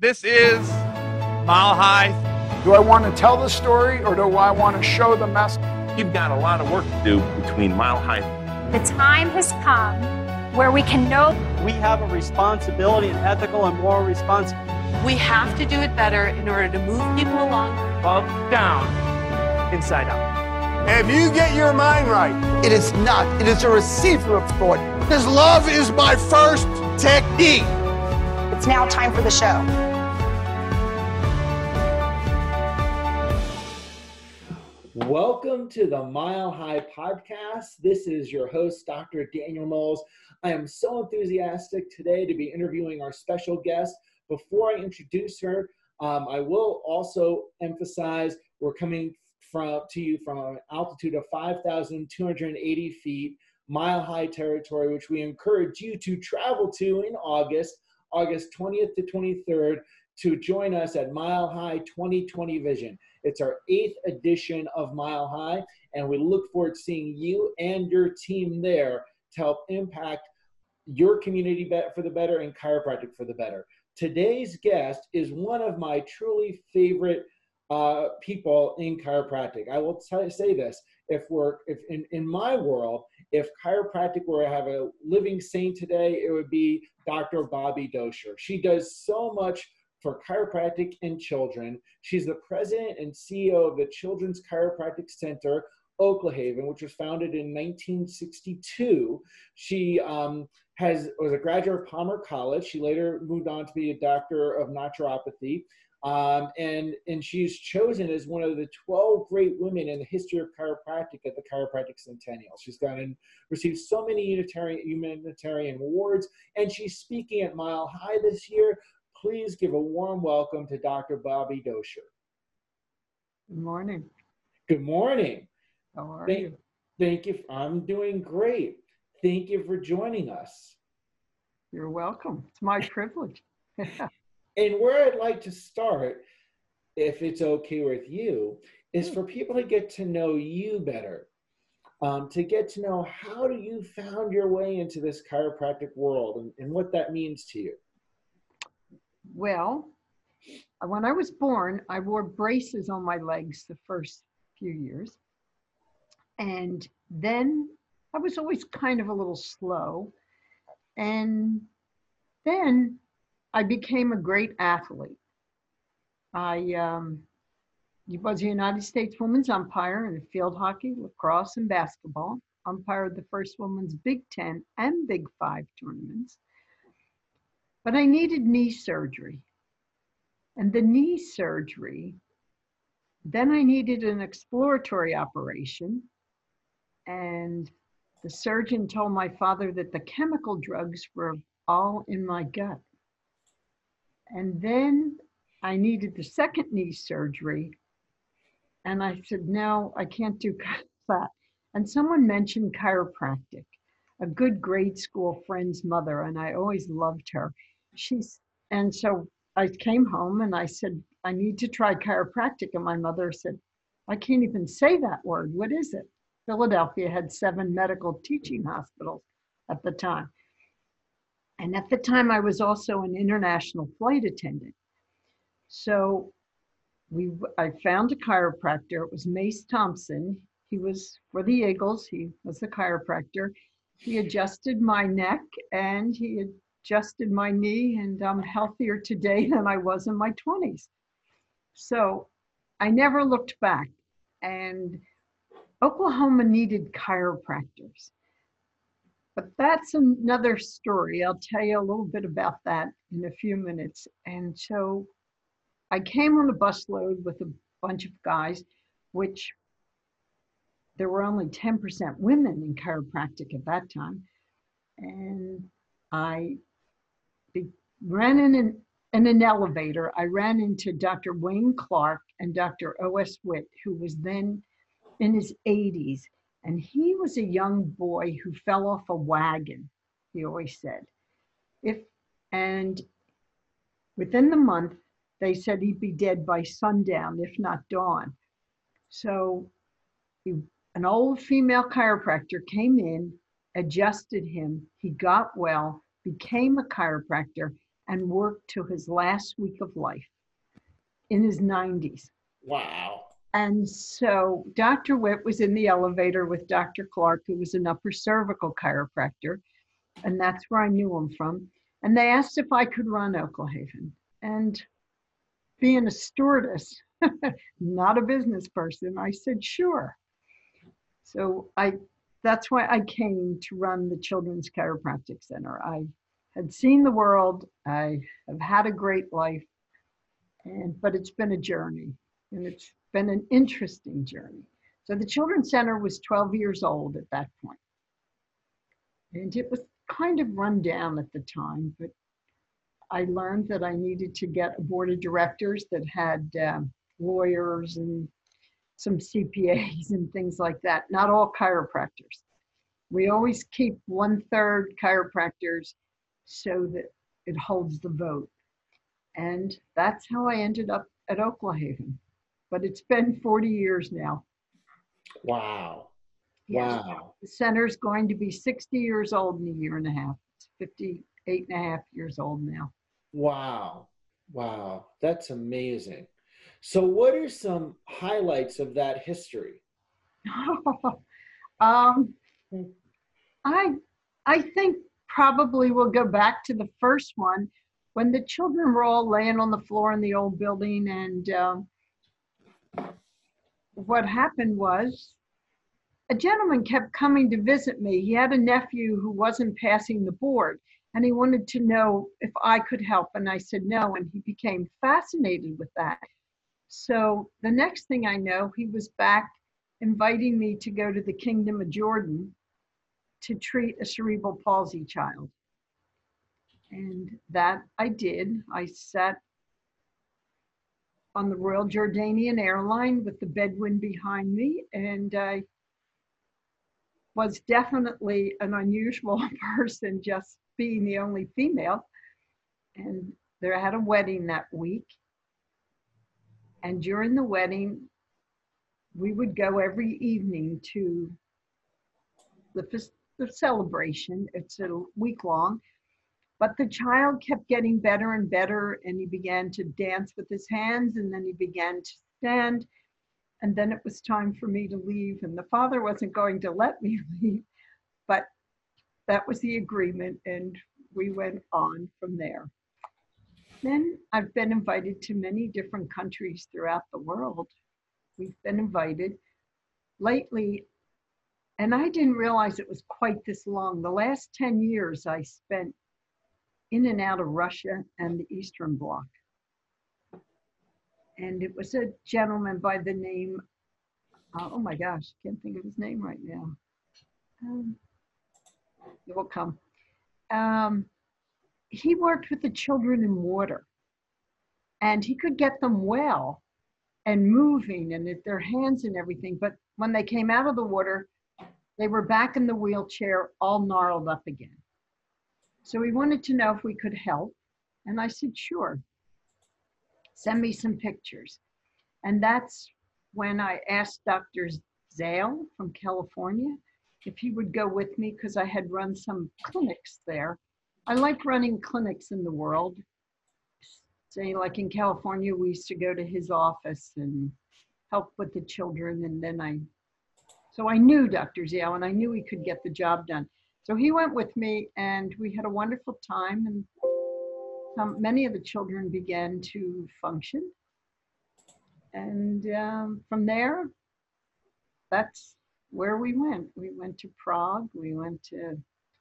This is Mile High. Do I want to tell the story or do I want to show the message? You've got a lot of work to do between Mile High. The time has come where we can know we have a responsibility, an ethical and moral responsibility. We have to do it better in order to move people along. Up, down, inside out. If you get your mind right, it is not. It is a receiver of thought. Because love is my first technique. It's now time for the show. Welcome to the Mile High Podcast. This is your host, Dr. Daniel Knowles. I am so enthusiastic today to be interviewing our special guest. Before I introduce her, I will also emphasize we're coming to you from an altitude of 5,280 feet, Mile High territory, which we encourage you to travel to in August 20th to 23rd, to join us at Mile High 2020 Vision. It's our 8th edition of Mile High, and we look forward to seeing you and your team there to help impact your community for the better and chiropractic for the better. Today's guest is one of my truly favorite people in chiropractic. I will say this, if in my world, if chiropractic were to have a living saint today, it would be Dr. Bobby Dozier. She does so much for chiropractic and children. She's the president and CEO of the Children's Chiropractic Center, Oak La Haven, which was founded in 1962. She was a graduate of Palmer College. She later moved on to be a doctor of naturopathy. And she's chosen as one of the 12 great women in the history of chiropractic at the Chiropractic Centennial. She's gone and received so many humanitarian awards, and she's speaking at Mile High this year. Please give a warm welcome to Dr. Bobby Dozier. Good morning. Good morning. How are you? Thank you. I'm doing great. Thank you for joining us. You're welcome. It's my privilege. And where I'd like to start, if it's okay with you, is for people to get to know you better, to get to know how do you found your way into this chiropractic world and what that means to you. Well, when I was born, I wore braces on my legs the first few years. And then I was always kind of a little slow. And then I became a great athlete. I was a United States women's umpire in field hockey, lacrosse, and basketball. Umpired the first women's Big Ten and Big Five tournaments. But I needed knee surgery. And the knee surgery, then I needed an exploratory operation. And the surgeon told my father that the chemical drugs were all in my gut. And then I needed the second knee surgery. And I said, no, I can't do that. And someone mentioned chiropractic, a good grade school friend's mother, and I always loved her. And so I came home and I said, I need to try chiropractic. And my mother said, I can't even say that word. What is it? Philadelphia had 7 medical teaching hospitals at the time. And at the time, I was also an international flight attendant. So I found a chiropractor. It was Mace Thompson. He was for the Eagles. He was the chiropractor. He adjusted my neck and he adjusted my knee, and I'm healthier today than I was in my 20s. So I never looked back. And Oklahoma needed chiropractors. But that's another story. I'll tell you a little bit about that in a few minutes. And so I came on a busload with a bunch of guys, which there were only 10% women in chiropractic at that time. And I ran in an elevator. I ran into Dr. Wayne Clark and Dr. O.S. Witt, who was then in his 80s. And he was a young boy who fell off a wagon, he always said. And within the month, they said he'd be dead by sundown, if not dawn. So an old female chiropractor came in, adjusted him, he got well, became a chiropractor, and worked to his last week of life in his 90s. Wow. And so Dr. Witt was in the elevator with Dr. Clark, who was an upper cervical chiropractor, and that's where I knew him from. And they asked if I could run Oklahaven. And being a stewardess, not a business person, I said, sure. So that's why I came to run the Children's Chiropractic Center. I had seen the world. I have had a great life, but it's been a journey, and it's been an interesting journey. So the Children's Center was 12 years old at that point. And it was kind of run down at the time, but I learned that I needed to get a board of directors that had lawyers and some CPAs and things like that, not all chiropractors. We always keep 1/3 chiropractors so that it holds the vote. And that's how I ended up at Oklahaven. But it's been 40 years now. Wow. Yes. Wow. The center's going to be 60 years old in a year and a half. It's 58 and a half years old now. Wow. Wow. That's amazing. So what are some highlights of that history? I think probably we'll go back to the first one when the children were all laying on the floor in the old building, and what happened was a gentleman kept coming to visit me. He had a nephew who wasn't passing the board, and he wanted to know if I could help, and I said no, and he became fascinated with that. So the next thing I know, he was back inviting me to go to the Kingdom of Jordan to treat a cerebral palsy child. And that I did. I sat on the Royal Jordanian Airline with the Bedouin behind me, and I was definitely an unusual person, just being the only female. And I had a wedding that week. And during the wedding, we would go every evening to the celebration. It's a week long. But the child kept getting better and better, and he began to dance with his hands, and then he began to stand. And then it was time for me to leave, and the father wasn't going to let me leave, but that was the agreement, and we went on from there. Then I've been invited to many different countries throughout the world. We've been invited lately, and I didn't realize it was quite this long. The last 10 years I spent in and out of Russia and the Eastern Bloc. And it was a gentleman by the name, oh my gosh, can't think of his name right now. It will come. He worked with the children in water, and he could get them well and moving and their hands and everything. But when they came out of the water, they were back in the wheelchair, all gnarled up again. So he wanted to know if we could help. And I said, sure, send me some pictures. And that's when I asked Dr. Zale from California if he would go with me, because I had run some clinics there. I like running clinics in the world. Say, like in California, we used to go to his office and help with the children. And then so I knew Dr. Zale, and I knew he could get the job done. So he went with me, and we had a wonderful time, and many of the children began to function. And from there, that's where we went. We went to Prague, we went to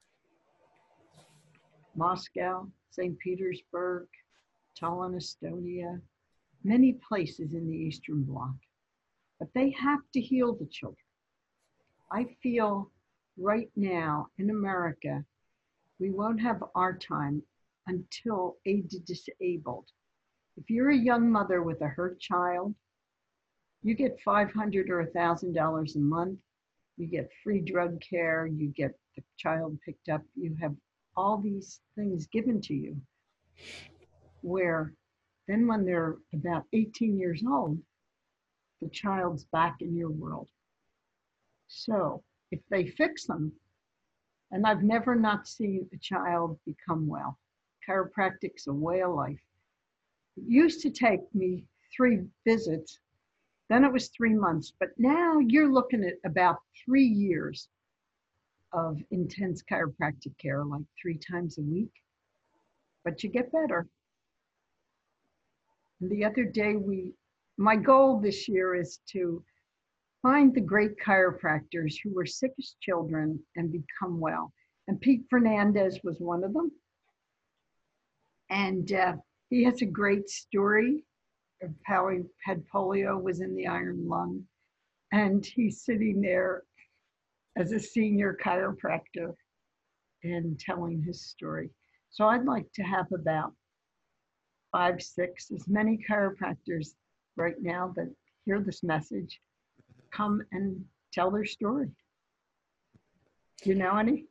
Moscow, St. Petersburg, Tallinn, Estonia, many places in the Eastern Bloc. But they have to heal the children. I feel right now in America, we won't have our time until aid to disabled. If you're a young mother with a hurt child, you get $500 or $1,000 a month. You get free drug care. You get the child picked up. You have all these things given to you. Where then when they're about 18 years old, the child's back in your world. So if they fix them, and I've never not seen a child become well. chiropractic's a way of life. It used to take me 3 visits, then it was 3 months, but now you're looking at about 3 years of intense chiropractic care, like 3 times a week, but you get better. And the other day, my goal this year is to find the great chiropractors who were sick as children and become well. And Pete Fernandez was one of them. And he has a great story of how he had polio, was in the iron lung. And he's sitting there as a senior chiropractor and telling his story. So I'd like to have about 5, 6, as many chiropractors right now that hear this message come and tell their story. Do you know any?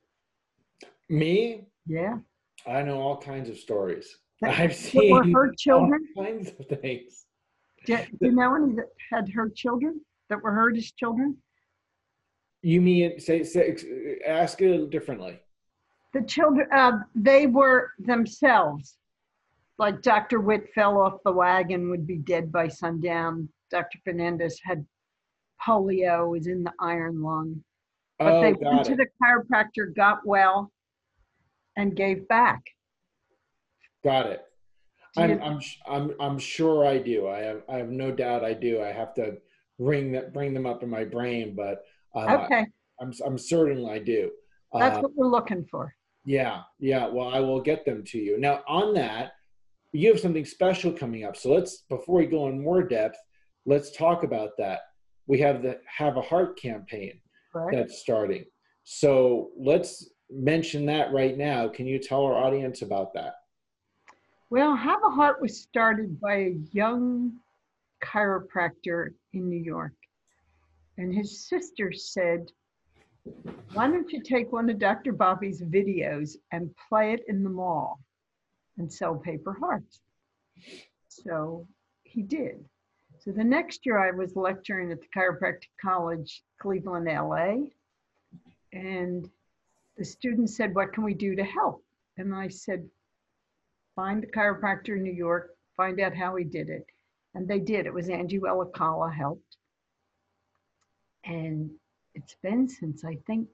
Me? Yeah. I know all kinds of stories. I've That seen were hurt children? all kinds of things. Do you know any that had hurt children, that were hurt as children? You mean, ask it differently. The children, they were themselves. Like Dr. Witt fell off the wagon, would be dead by sundown. Dr. Fernandez had polio, was in the iron lung. But they went to the chiropractor, got well, and gave back. Got it. I'm sure I do. I have no doubt I do. I have to bring them up in my brain, but okay. I'm certain I do. That's what we're looking for. Yeah. Well, I will get them to you. Now, on that, you have something special coming up. So before we go in more depth, let's talk about that. We have the Have a Heart campaign that's starting. So let's mention that right now. Can you tell our audience about that? Well, Have a Heart was started by a young chiropractor in New York. And his sister said, why don't you take one of Dr. Bobby's videos and play it in the mall and sell paper hearts? So he did. So the next year I was lecturing at the Chiropractic College, Cleveland, LA. And the students said, what can we do to help? And I said, find the chiropractor in New York, find out how he did it. And they did. It was Angie Welakala helped. And it's been since, I think,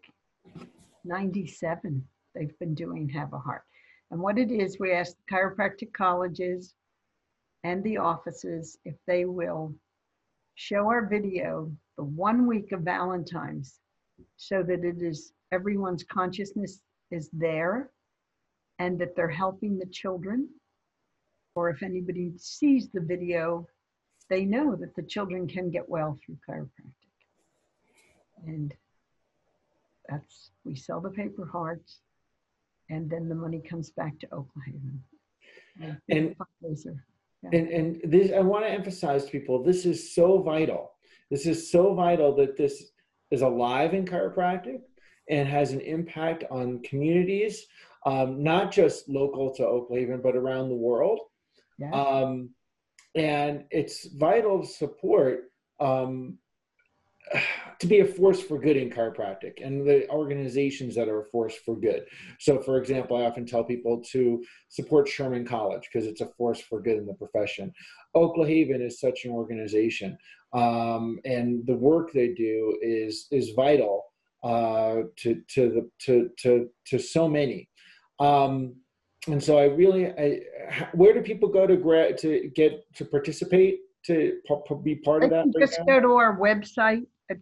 97, they've been doing Have a Heart. And what it is, we ask the chiropractic colleges and the offices if they will show our video the 1 week of Valentine's, so that it is everyone's consciousness is there and that they're helping the children. Or if anybody sees the video, they know that the children can get well through chiropractic. And we sell the paper hearts, and then the money comes back to Oklahaven. And this, I want to emphasize to people, this is so vital. This is so vital that this is alive in chiropractic and has an impact on communities, not just local to Oklahaven, but around the world. Yeah. And it's vital to support to be a force for good in chiropractic and the organizations that are a force for good. So, for example, I often tell people to support Sherman College because it's a force for good in the profession. Oklahaven is such an organization, and the work they do is vital to so many. And so, where do people go to participate, to be part of that? Just go to our website at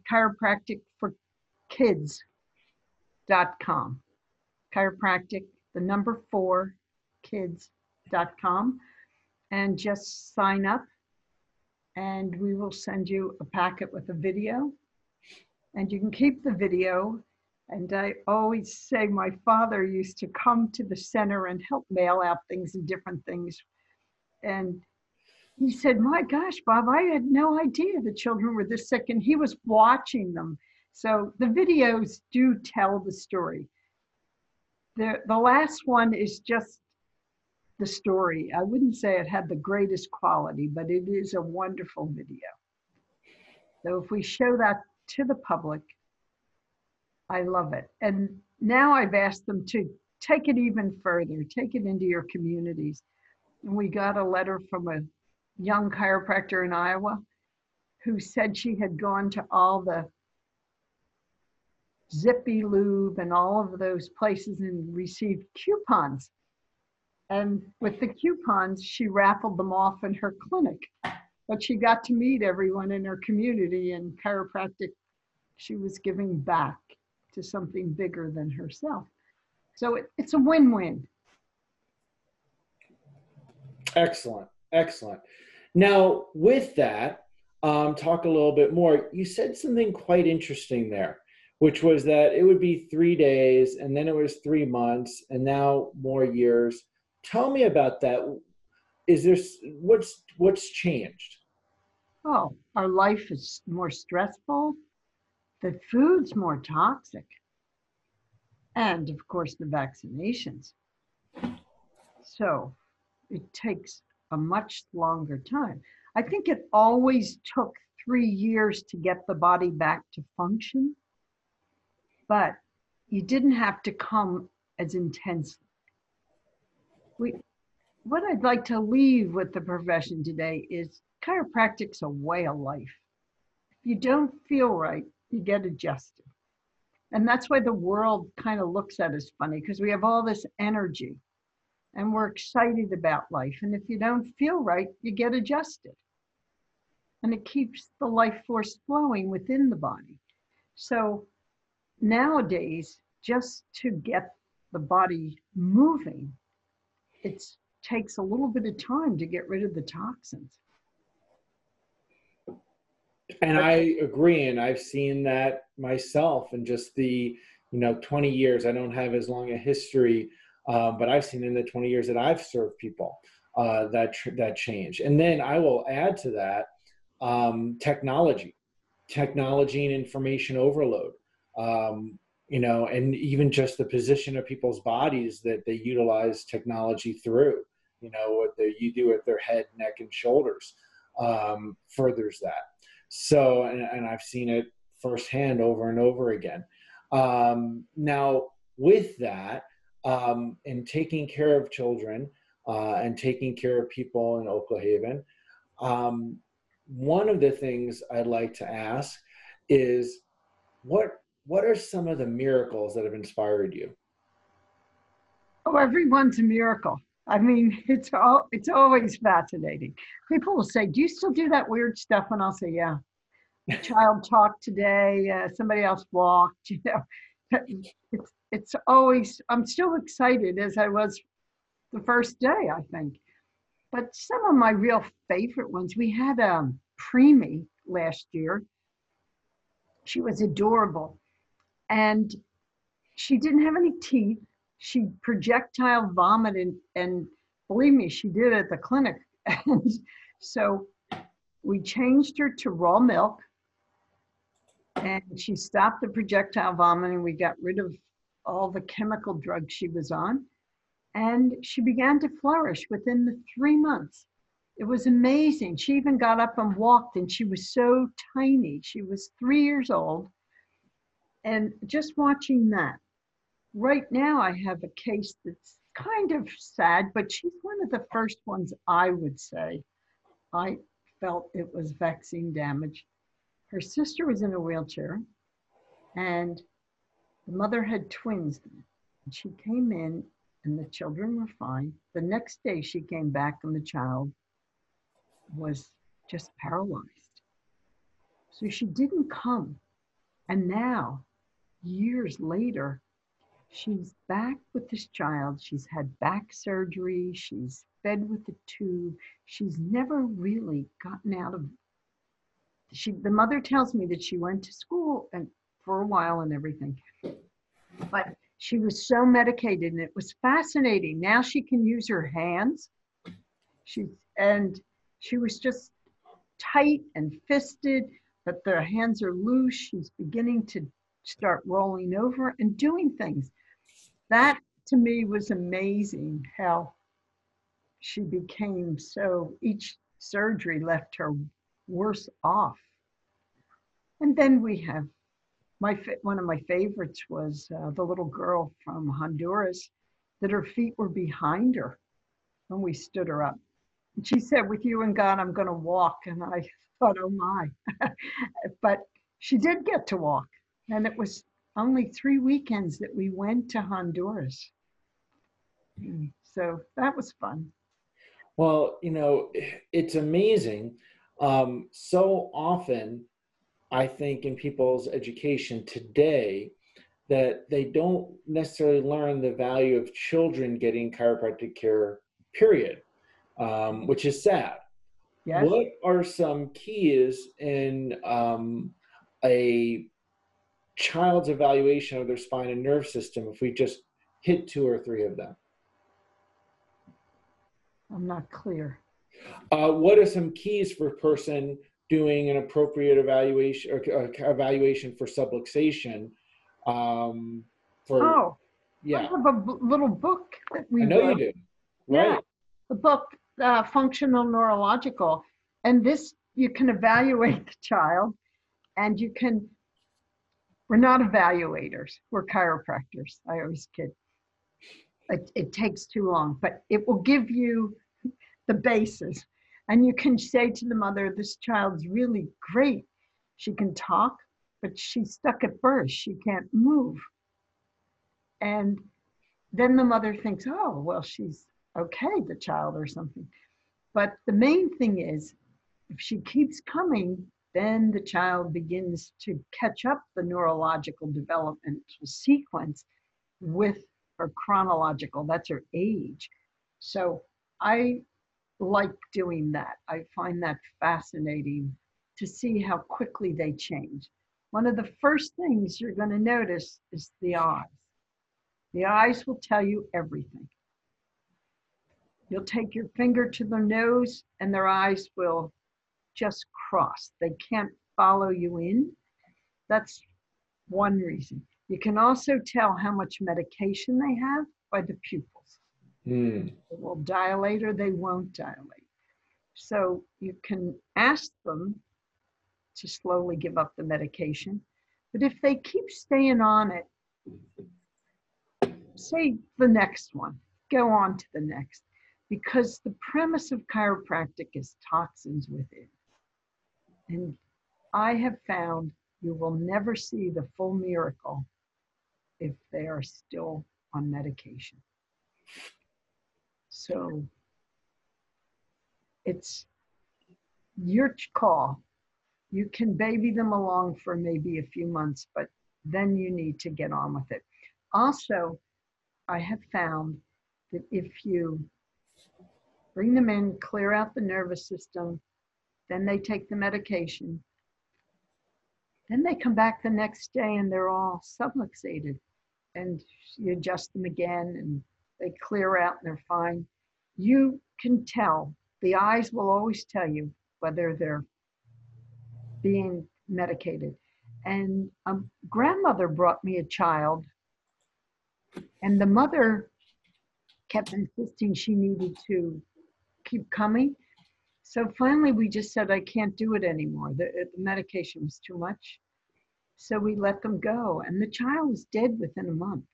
chiropractic4kids.com. Chiropractic, 4 kids.com, and just sign up, and we will send you a packet with a video, and you can keep the video. And I always say my father used to come to the center and help mail out things and different things. And he said, my gosh, Bob, I had no idea the children were this sick, and he was watching them. So the videos do tell the story. The last one is just the story. I wouldn't say it had the greatest quality, but it is a wonderful video. So if we show that to the public, I love it. And now I've asked them to take it even further, take it into your communities. And we got a letter from a young chiropractor in Iowa who said she had gone to all the Zippy Lube and all of those places and received coupons. And with the coupons, she raffled them off in her clinic. But she got to meet everyone in her community, and chiropractic, she was giving back to something bigger than herself. So it's a win-win. Excellent, excellent. Now, with that, talk a little bit more. You said something quite interesting there, which was that it would be 3 days, and then it was 3 months, and now more years. Tell me about that. Is there, what's changed? Oh, our life is more stressful. The food's more toxic. And of course, the vaccinations. So it takes a much longer time. I think it always took 3 years to get the body back to function, but you didn't have to come as intensely. What I'd like to leave with the profession today is chiropractic's a way of life. If you don't feel right, you get adjusted. And that's why the world kind of looks at us funny, because we have all this energy and we're excited about life. And if you don't feel right, you get adjusted. And it keeps the life force flowing within the body. So nowadays, just to get the body moving, it takes a little bit of time to get rid of the toxins. And I agree, and I've seen that myself in just the 20 years. I don't have as long a history, but I've seen in the 20 years that I've served people that change. And then I will add to that technology and information overload. And even just the position of people's bodies that they utilize technology through. What you do with their head, neck, and shoulders furthers that. So, and I've seen it firsthand over and over again. Now, with that, in taking care of children and taking care of people in Oak La Haven, one of the things I'd like to ask is, what are some of the miracles that have inspired you? Oh, everyone's a miracle. I mean, it's always fascinating. People will say, do you still do that weird stuff? And I'll say, yeah. A child talked today, somebody else walked, It's always, I'm still excited as I was the first day, I think. But some of my real favorite ones, we had Preemie last year. She was adorable. And she didn't have any teeth. She projectile vomited, and believe me, she did at the clinic. And so we changed her to raw milk, and she stopped the projectile vomiting. We got rid of all the chemical drugs she was on, and she began to flourish within the 3 months. It was amazing. She even got up and walked, and she was so tiny. She was 3 years old. And just watching that. Right now, I have a case that's kind of sad, but she's one of the first ones I would say I felt it was vaccine damage. Her sister was in a wheelchair, and the mother had twins. And she came in, and the children were fine. The next day, she came back, and the child was just paralyzed. So she didn't come. And now, years later, she's back with this child. She's had back surgery. She's fed with a tube. She's never really gotten out of the mother tells me that she went to school and for a while and everything, but she was so medicated, and it was fascinating. Now she can use her hands. She was just tight and fisted, but their hands are loose. She's beginning to start rolling over and doing things. That to me was amazing, how she became so, each surgery left her worse off. And then we have one of my favorites was the little girl from Honduras. that her feet were behind her when we stood her up. And she said, with you and God, I'm going to walk. And I thought, oh my. But she did get to walk. And it was only 3 weekends that we went to Honduras. So that was fun. Well, you know, it's amazing. So often, I think in people's education today, that they don't necessarily learn the value of children getting chiropractic care, period, which is sad. Yes. What are some keys in a child's evaluation of their spine and nerve system if we just hit 2 or 3 of them? I'm not clear. What are some keys for a person doing an appropriate evaluation or evaluation for subluxation? Yeah. I have a little book that we I know wrote. you do. Right. Yeah, the book, Functional Neurological. And this, you can evaluate the child, and we're not evaluators, we're chiropractors. I always kid. It takes too long, but it will give you the basis. And you can say to the mother, this child's really great. She can talk, but she's stuck at birth. She can't move. And then the mother thinks, oh, well, she's okay, the child or something. But the main thing is, if she keeps coming, then the child begins to catch up the neurological developmental sequence with her chronological, that's her age. So I like doing that. I find that fascinating to see how quickly they change. One of the first things you're going to notice is the eyes. The eyes will tell you everything. You'll take your finger to their nose and their eyes will just cross. They can't follow you in. That's one reason. You can also tell how much medication they have by the pupils. They will dilate or they won't dilate. So you can ask them to slowly give up the medication. But if they keep staying on it, say the next one, go on to the next. Because the premise of chiropractic is toxins within. And I have found you will never see the full miracle if they are still on medication. So it's your call. You can baby them along for maybe a few months, but then you need to get on with it. Also, I have found that if you bring them in, clear out the nervous system, then they take the medication, then they come back the next day and they're all subluxated, and you adjust them again and they clear out and they're fine. You can tell, the eyes will always tell you whether they're being medicated. And a grandmother brought me a child, and the mother kept insisting she needed to keep coming. So finally we just said, I can't do it anymore. The medication was too much. So we let them go, and the child was dead within a month.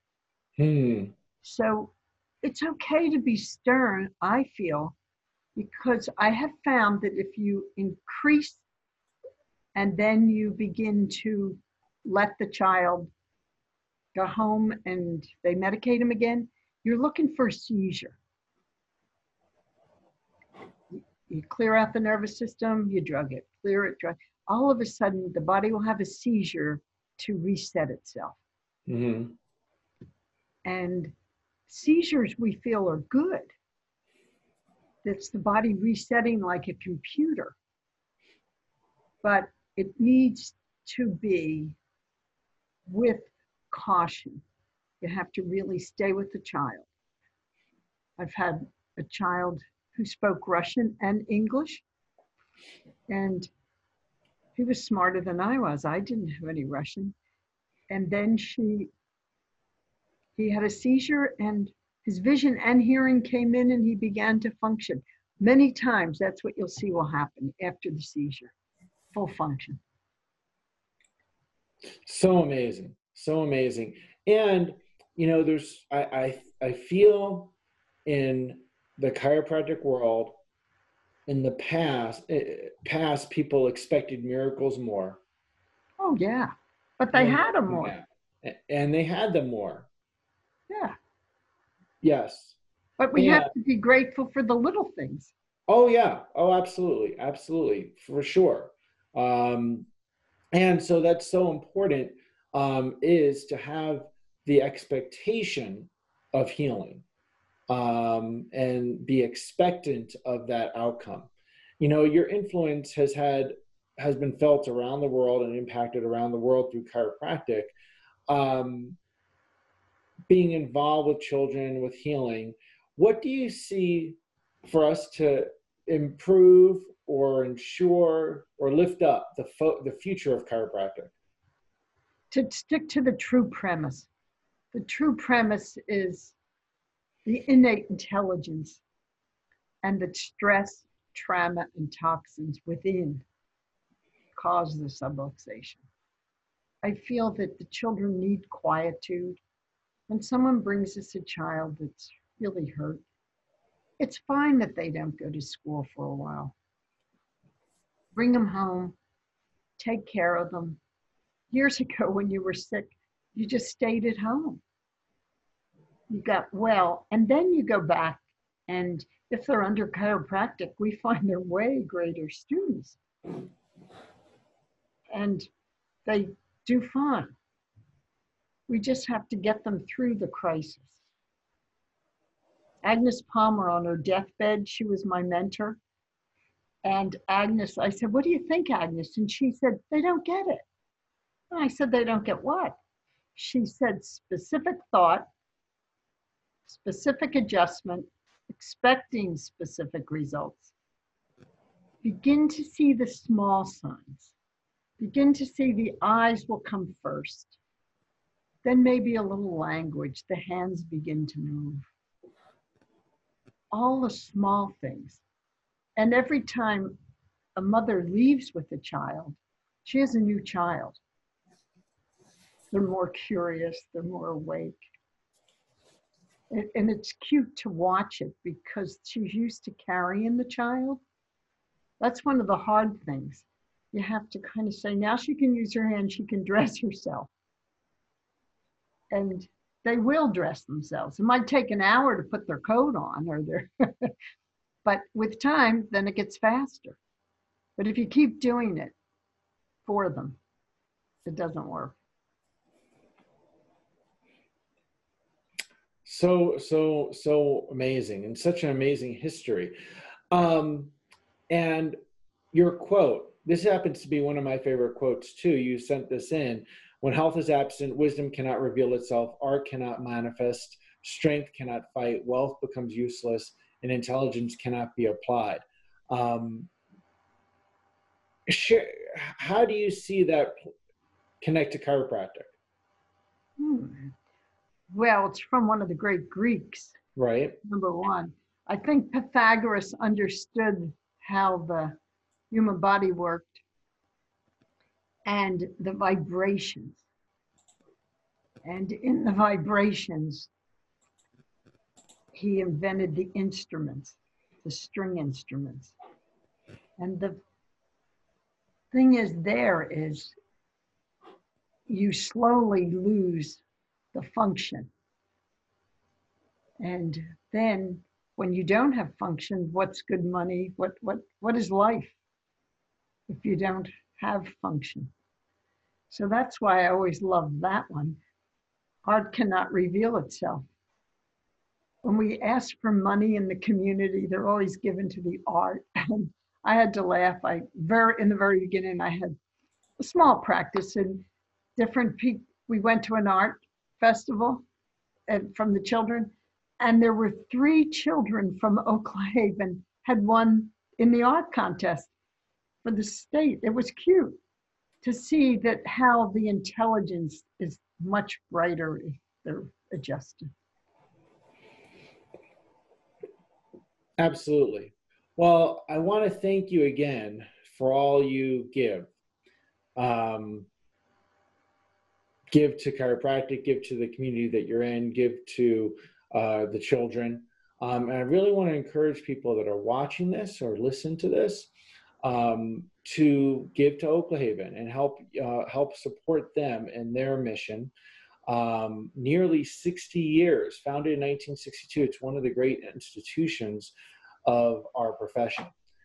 So it's okay to be stern, I feel, because I have found that if you increase and then you begin to let the child go home and they medicate him again, you're looking for a seizure. You clear out the nervous system, you drug it, clear it, drug. All of a sudden, the body will have a seizure to reset itself. And seizures, we feel, are good. It's the body resetting like a computer. But it needs to be with caution. You have to really stay with the child. I've had a child who spoke Russian and English, and he was smarter than I was. I didn't have any Russian. And then he had a seizure, and his vision and hearing came in, and he began to function. Many times, that's what you'll see will happen after the seizure, full function. So amazing, so amazing. And I feel in the chiropractic world, in the past people expected miracles more. Oh yeah, but they had them more. Yeah. And they had them more. Yeah. Yes. But we have to be grateful for the little things. Oh yeah. Oh, absolutely. Absolutely. For sure. And so that's so important, is to have the expectation of healing, and be expectant of that outcome. Your influence has been felt around the world and impacted around the world through chiropractic. Being involved with children with healing, what do you see for us to improve or ensure or lift up the future of chiropractic? To stick to the true premise. The true premise is the innate intelligence and the stress, trauma, and toxins within cause the subluxation. I feel that the children need quietude. When someone brings us a child that's really hurt, it's fine that they don't go to school for a while. Bring them home, take care of them. Years ago when you were sick, you just stayed at home. You got well, and then you go back, and if they're under chiropractic, we find they're way greater students. And they do fine. We just have to get them through the crisis. Agnes Palmer, on her deathbed, she was my mentor. And Agnes, I said, "What do you think, Agnes?" And she said, "They don't get it." And I said, "They don't get what?" She said, "Specific thought, specific adjustment, expecting specific results. Begin to see the small signs. Begin to see the eyes will come first. Then maybe a little language, the hands begin to move. All the small things. And every time a mother leaves with a child, she has a new child. They're more curious, they're more awake. And it's cute to watch it because she's used to carrying the child. That's one of the hard things. You have to kind of say, now she can use her hand, she can dress herself. And they will dress themselves. It might take an hour to put their coat on or their, but with time, then it gets faster. But if you keep doing it for them, it doesn't work. So amazing, and such an amazing history. And your quote, this happens to be one of my favorite quotes too. You sent this in. When health is absent, wisdom cannot reveal itself, art cannot manifest, strength cannot fight, wealth becomes useless, and intelligence cannot be applied. How do you see that connect to chiropractic? Well, it's from one of the great Greeks. Right. Number one. I think Pythagoras understood how the human body worked and the vibrations. And in the vibrations, he invented the instruments, the string instruments. And the thing is you slowly lose the function. And then when you don't have function, what's good money? What is life if you don't have function? So that's why I always love that one. Art cannot reveal itself. When we ask for money in the community, they're always given to the art. And I had to laugh. In the very beginning, I had a small practice and different people. We went to an art festival and from the children, and there were 3 children from Oak Haven had won in the art contest for the state. It was cute to see that how the intelligence is much brighter if they're adjusted. Absolutely. Well, I want to thank you again for all you give. give to chiropractic, give to the community that you're in, give to the children. And I really want to encourage people that are watching this or listen to this to give to Oklahaven and help support them in their mission. Nearly 60 years, founded in 1962. It's one of the great institutions of our profession.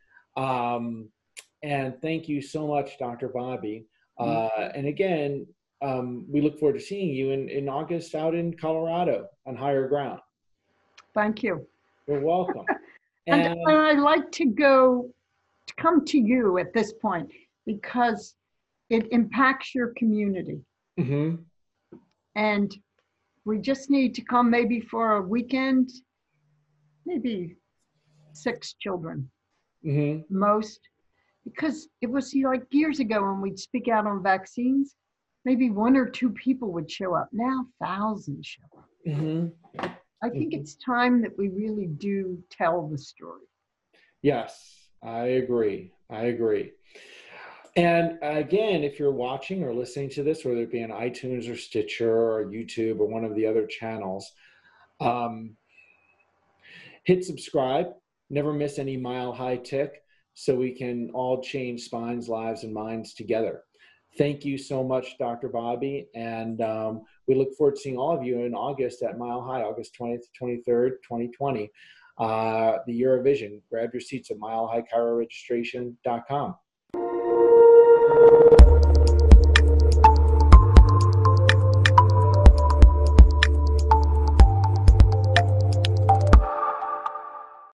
And thank you so much, Dr. Bobby. And again, we look forward to seeing you in August out in Colorado on higher ground. Thank you. You're welcome. And I like to come to you at this point because it impacts your community. Mm-hmm. And we just need to come maybe for a weekend, maybe 6 children, most, because it was like years ago when we'd speak out on vaccines, maybe 1 or 2 people would show up. Now thousands show up. Mm-hmm. I think it's time that we really do tell the story. Yes, I agree. And again, if you're watching or listening to this, whether it be on iTunes or Stitcher or YouTube or one of the other channels, hit subscribe. Never miss any Mile High Tick so we can all change spines, lives, and minds together. Thank you so much, Dr. Bobby. And we look forward to seeing all of you in August at Mile High, August 20th to 23rd, 2020. The Year of Vision. Grab your seats at milehighchiroregistration.com.